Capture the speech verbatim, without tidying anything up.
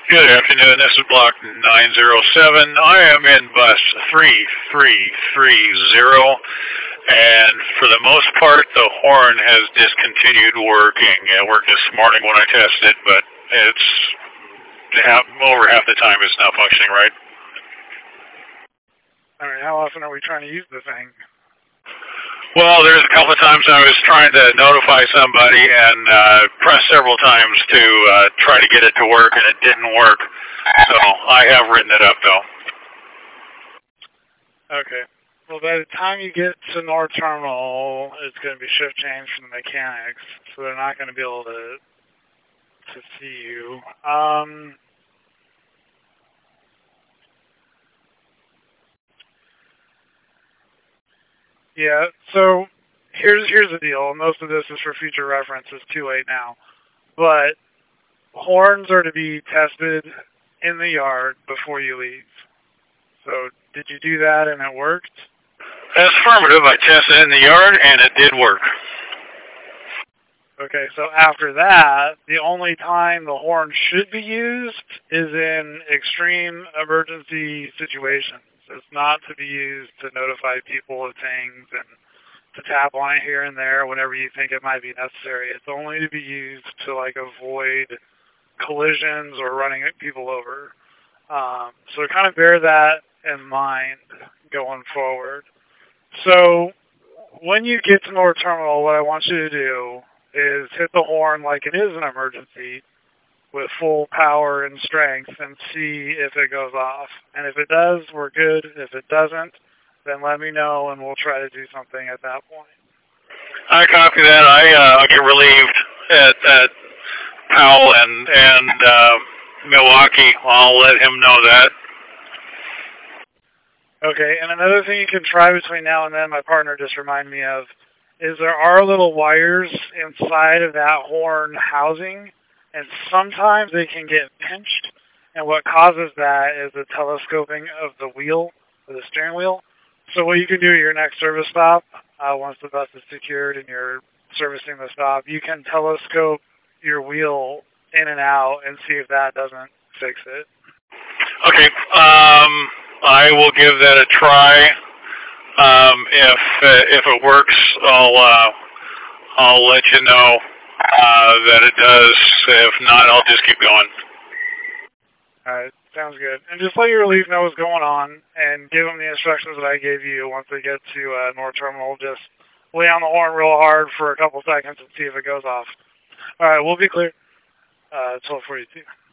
Good afternoon. This is Block nine zero seven. I am in bus three three three zero, and for the most part, the horn has discontinued working. It worked this morning when I tested, but it's half, over half the time it's not functioning right. I mean, how often are we trying to use the thing? Well, there's a couple of times I was trying to notify somebody and uh, pressed several times to uh, try to get it to work, and it didn't work. So I have written it up, though. Okay. Well, by the time you get to North Terminal, it's going to be shift change from the mechanics, so they're not going to be able to to see you. Um, yeah. So here's here's the deal. Most of this is for future reference. It's too late now, but horns are to be tested in the yard before you leave. So did you do that and it worked? That's affirmative. I tested it in the yard and it did work. Okay, so after that, the only time the horn should be used is in extreme emergency situations. It's not to be used to notify people of things and to tap on it here and there whenever you think it might be necessary. It's only to be used to like avoid collisions or running people over. Um, so kind of bear that in mind going forward. So when you get to North Terminal, what I want you to do is hit the horn like it is an emergency with full power and strength and see if it goes off. And if it does, we're good. If it doesn't, then let me know and we'll try to do something at that point. I copy that. I uh, get relieved at, at Powell and, and uh, Milwaukee. I'll let him know that. Okay, and another thing you can try between now and then, my partner just reminded me of, is there are little wires inside of that horn housing, and sometimes they can get pinched, and what causes that is the telescoping of the wheel, of the steering wheel. So what you can do at your next service stop, uh, once the bus is secured and you're servicing the stop, you can telescope your wheel in and out and see if that doesn't fix it. Okay, um, I will give that a try. Um, if uh, if it works, I'll uh, I'll let you know uh, that it does. If not, I'll just keep going. All right, sounds good. And just let your relief know what's going on, and give them the instructions that I gave you. Once they get to uh, North Terminal, just lay on the horn real hard for a couple seconds and see if it goes off. All right, we'll be clear. Uh, twelve forty-two.